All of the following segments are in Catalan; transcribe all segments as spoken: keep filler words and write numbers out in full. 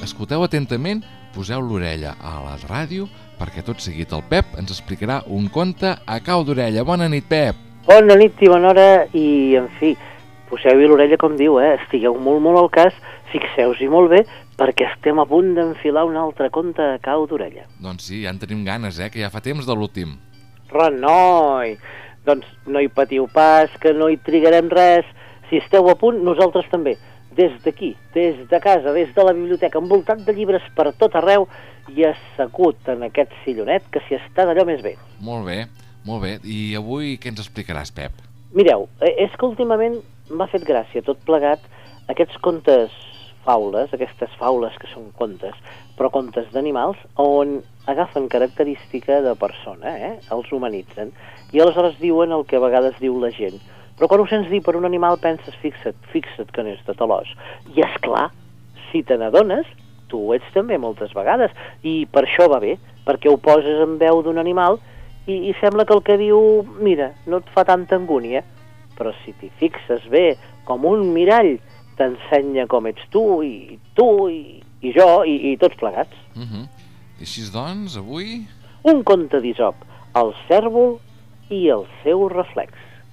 escolteu atentament, poseu l'orella a la ràdio, perquè tot seguit el Pep ens explicarà un conte a cau d'orella. Bona nit, Pep! Bona nit i bona hora, i en fi, poseu-hi l'orella com diu, eh? Estigueu molt molt al cas, fixeu-s'hi molt bé, perquè estem a punt d'enfilar un altre conte a cau d'orella. Doncs sí, ja en tenim ganes, eh? Que ja fa temps de l'últim. Renoi! Doncs no hi patiu pas, que no hi trigarem res. Si esteu a punt, nosaltres també. Des d'aquí, des de casa, des de la biblioteca, envoltat de llibres per tot arreu i assegut en aquest sillonet que s'hi està d'allò més bé. Molt bé, molt bé. I avui què ens explicaràs, Pep? Mireu, és que últimament m'ha fet gràcia tot plegat aquests contes faules, aquestes faules que són contes, però contes d'animals, on agafen característica de persona, eh? Els humanitzen, i aleshores diuen el que a vegades diu la gent. Però quan ho sents dir per un animal penses, fixa't, fixa't que n'és de talòs. I és clar, si te n'adones, tu ho ets també moltes vegades, i per això va bé, perquè ho poses en veu d'un animal i, i sembla que el que diu, mira, no et fa tanta angúnia, però si t'hi fixes bé, com un mirall, t'ensenya com ets tu, i tu, i, i jo, i, i tots plegats. Uh -huh. I així doncs, avui... Un conte d'Isop, el cèrvol i el seu reflex.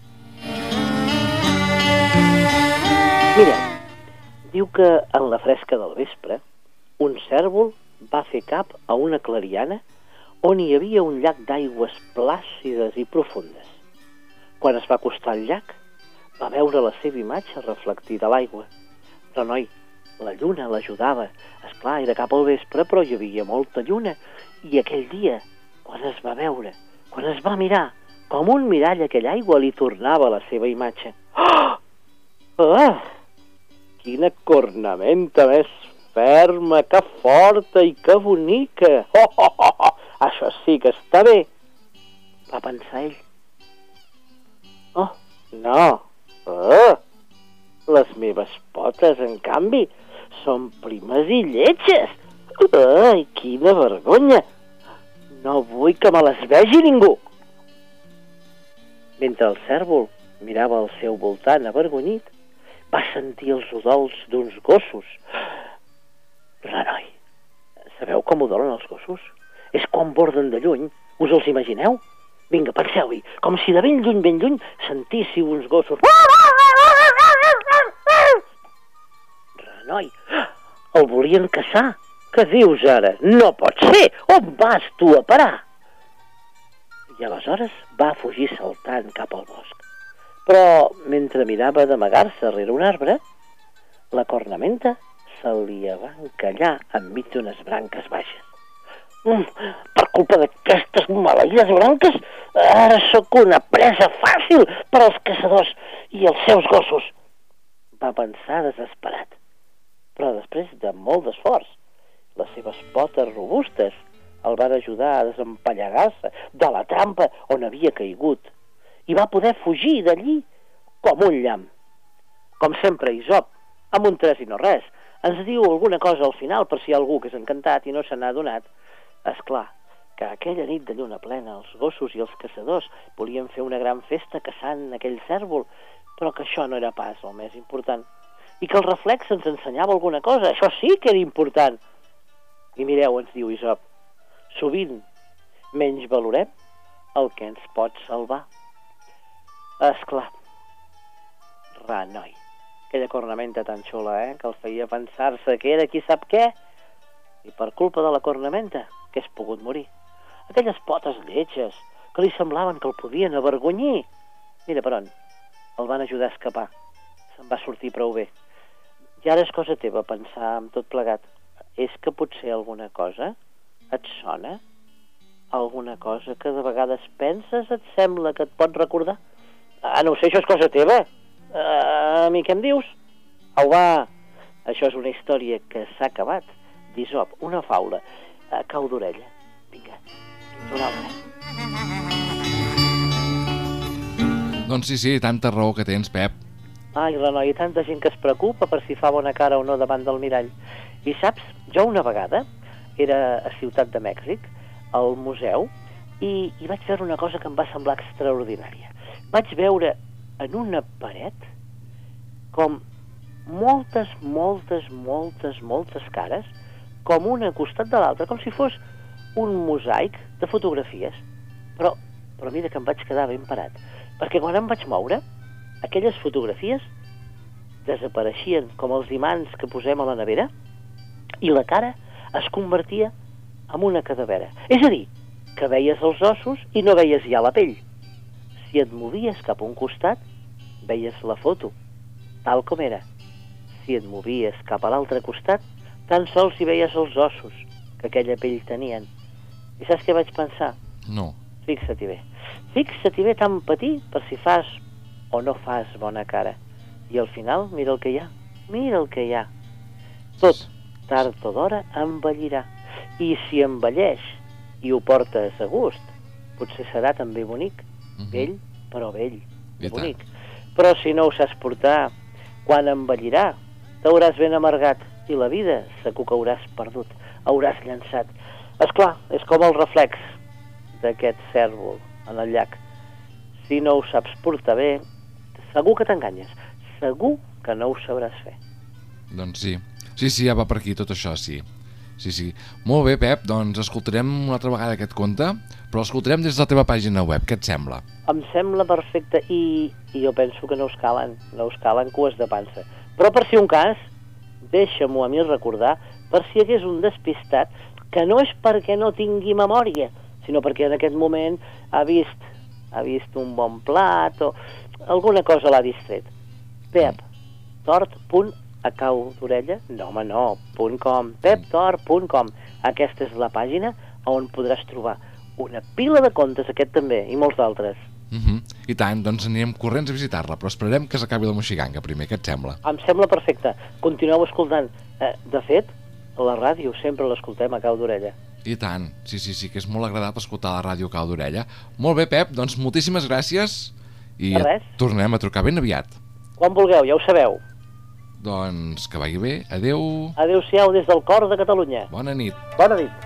Mira, diu que en la fresca del vespre, un cèrvol va fer cap a una clariana on hi havia un llac d'aigües plàcides i profundes. Quan es va acostar al llac, va veure la seva imatge reflectida a l'aigua. Però, noi, la lluna l'ajudava. Esclar, era cap al vespre, però hi havia molta lluna. I aquell dia, quan es va veure, quan es va mirar, com un mirall aquella aigua li tornava la seva imatge. Oh! Ah! Quina cornamenta més ferma, que forta i que bonica! Oh, oh, oh, oh! Això sí que està bé, va pensar ell. Oh, no! Ah! Les meves potes, en canvi, són primes i lletges! Ai, quina vergonya! No vull que me les vegi ningú! Mentre el cèrvol mirava al seu voltant avergonyit, va sentir els udols d'uns gossos. Renoi, sabeu com udolen els gossos? És quan borden de lluny. Us els imagineu? Vinga, penseu-hi, com si de ben lluny, ben lluny, sentíssiu uns gossos. Renoi, el volien caçar. Què dius ara? No pot ser! On vas tu a parar? I aleshores va fugir saltant cap al bosc. Però, mentre mirava d'amagar-se rere un arbre, la cornamenta se li va encallar enmig d'unes branques baixes. Mm, per culpa d'aquestes maleïdes branques, ara sóc una presa fàcil per als caçadors i els seus gossos, va pensar desesperat. Però després de molt d'esforç, les seves potes robustes el van ajudar a desempallegar-se de la trampa on havia caigut i va poder fugir d'allí com un llamp. Com sempre, Isop, amb un tres i no res, ens diu alguna cosa al final per si hi ha algú que és encantat i no se n'ha adonat. És clar que aquella nit de lluna plena els gossos i els caçadors volien fer una gran festa caçant aquell cèrvol, però que això no era pas el més important. I que el reflex ens ensenyava alguna cosa, això sí que era important. I mireu, ens diu Isop, sovint menys valorem el que ens pot salvar. Esclar, renoi, aquella cornamenta tan xula, eh, que el feia pensar-se que era qui sap què, i per culpa de la cornamenta que és pogut morir. Aquelles potes lletges que li semblaven que el podien avergonyir. Mira per on, el van ajudar a escapar, se'n va sortir prou bé. I ara és cosa teva pensar amb tot plegat. És que potser alguna cosa et sona? Alguna cosa que de vegades penses et sembla que et pot recordar? Ah, no ho sé, això és cosa teva. Uh, a mi què em dius? Au, va, això és una història que s'ha acabat d'Isop, una faula a cau d'orella. Vinga, fins una altra. Doncs sí, sí, tanta raó que tens, Pep. Ai, Renoi, tanta gent que es preocupa per si fa bona cara o no davant del mirall. I saps, jo una vegada era a Ciutat de Mèxic, al museu, i, i vaig veure una cosa que em va semblar extraordinària. Vaig veure en una paret com moltes, moltes, moltes, moltes cares com una al costat de l'altra, com si fos un mosaic de fotografies. Però, però mira que em vaig quedar ben parat, perquè quan em vaig moure, aquelles fotografies desapareixien com els imants que posem a la nevera i la cara es convertia en una cadavera. És a dir, que veies els ossos i no veies ja la pell. Si et movies cap a un costat, veies la foto, tal com era. Si et movies cap a l'altre costat, tan sols hi veies els ossos que aquella pell tenien. I saps què vaig pensar? No. Fixa-t'hi bé. Fixa-t'hi bé tan petit per si fas o no fas bona cara. I al final, mira el que hi ha. Mira el que hi ha. Tot, tard o d'hora, envellirà. I si envelleix i ho portes a gust, potser serà també bonic. Uh-huh. Vell, però vell. I bonic. Tant. Però si no ho saps portar, quan envellirà, t'hauràs ben amargat i la vida segur que hauràs perdut, hauràs llançat. Esclar, és com el reflex d'aquest cèrvol en el llac. Si no ho saps portar bé, segur que t'enganyes. Segur que no ho sabràs fer. Doncs sí. Sí, sí, ja va per aquí tot això, sí. Sí, sí. Molt bé, Pep, doncs escoltarem una altra vegada aquest conte, però l'escoltarem des de la teva pàgina web. Què et sembla? Em sembla perfecte i, i jo penso que no us calen, no us calen cues de pansa. Però per si un cas, deixa-m'ho a mi recordar, per si hi hagués un despistat, que no és perquè no tingui memòria, sinó perquè en aquest moment ha vist, ha vist un bon plat o alguna cosa l'ha distret. Pep, tort punt a cau d'orella, no home no, punt com, peptort punt com. Aquesta és la pàgina on podràs trobar una pila de contes, aquest també, i molts d'altres. Uh-huh. I tant, doncs anirem corrents a visitar-la, però esperarem que s'acabi la moixiganga primer, què et sembla? Em sembla perfecte, continueu escoltant. Eh, de fet, a la ràdio sempre l'escoltem a cau d'orella. I tant, sí, sí, sí, que és molt agradable escoltar la ràdio a cau d'orella. Molt bé, Pep, doncs moltíssimes gràcies i tornem a trucar ben aviat. Quan vulgueu, ja ho sabeu. Doncs que vagi bé, adeu. Adeu-siau des del cor de Catalunya. Bona nit. Bona nit.